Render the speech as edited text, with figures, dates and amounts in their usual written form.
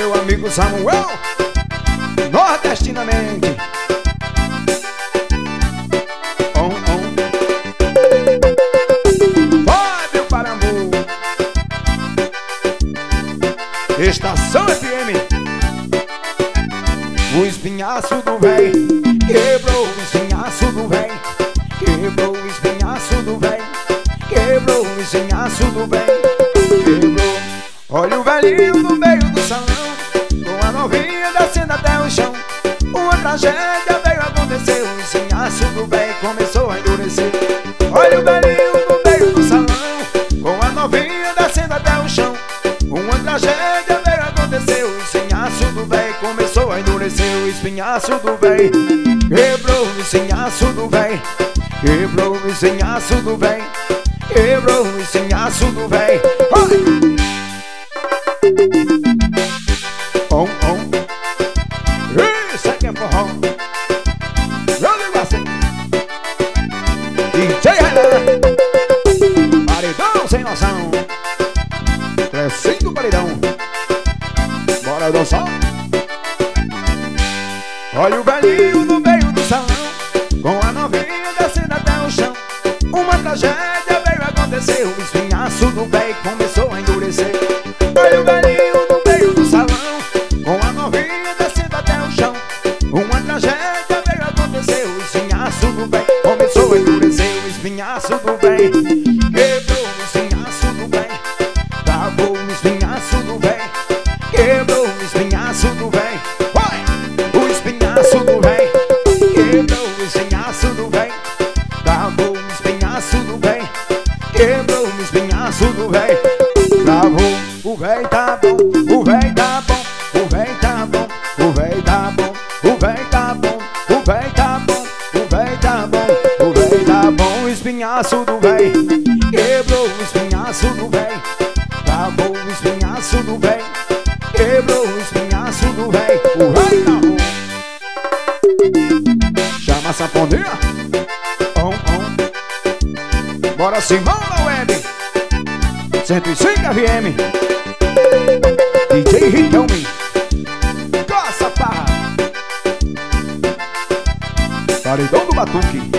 meu amigo Samuel, nordestinamente. Fábio Parambu, Estação FM. O espinhaço do véi quebrou, o espinhaço do véi quebrou, o espinhaço do véi quebrou, o espinhaço do véi quebrou. Olha o velhinho no meio do salão, com a novinha descendo até o chão. Uma tragédia veio acontecer, o espinhaço do véi começou a endurecer. Olha o velhinho no meio do salão, com a novinha descendo até o chão. Uma tragédia veio acontecer, o espinhaço do véi começou a endurecer. O espinhaço do véi quebrou, o espinhaço do véi quebrou, o espinhaço do véi quebrou, o espinhaço do véi. Isso aqui é forró. Eu digo assim: DJ Renan, paredão sem noção, crescendo paredão. Bora dançar. Olha o velhinho no meio do salão, com a novinha descendo até o chão. Uma tragédia veio acontecer, o espinhaço do véi começou a endurecer. Olha o velhinho no meio do salão, com a novinha descendo até o chão. Uma tragédia veio acontecer, o espinhaço do véi começou a endurecer. O espinhaço do véi quebrou, o espinhaço do véi travou, o espinhaço do véi quebrou, o espinhaço do véi. O espinhaço do véi quebrou, o espinhaço do véi travou, o espinhaço do véi quebrou, o espinhaço do véi travou. O véi tá bom, o véi tá bom, o véi tá bom, o véi tá bom, o véi tá bom, o véi tá bom, o véi tá bom, o véi tá bom. O espinhaço do véi quebrou, o espinhaço do véi travou, o espinhaço do véi quebrou, o espinhaço do véi. O véi tá bom. Chama a sanfoneira. Bora Simão na web 105 FM. DJ Riquelme, Coça Parra, paredão do Batuque.